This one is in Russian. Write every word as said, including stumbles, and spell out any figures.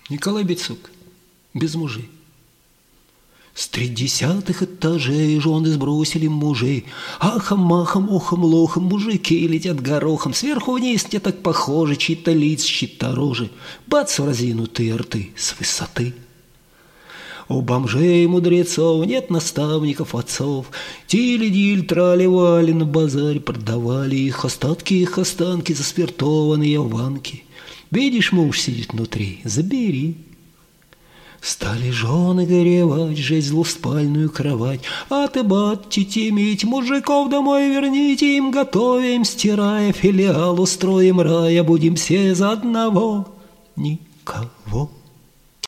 Николай Бецук. Без мужей. С тридесятых этажей жены сбросили мужей. Ахом-махом, охом-лохом, мужики летят горохом. Сверху вниз не так похожи, чьи-то лица, чьи-то рожи. Бац в разинутые рты с высоты. У бомжей мудрецов нет наставников отцов. Тили-диль, трали-вали на базаре продавали их остатки, их останки, заспиртованные ванки. Видишь, муж сидит внутри, забери. Стали жены горевать, жесть злоспальную кровать. А ты, батти, иметь мужиков домой верните, им готовим, стирая, филиал устроим рая, будем все за одного. Никого.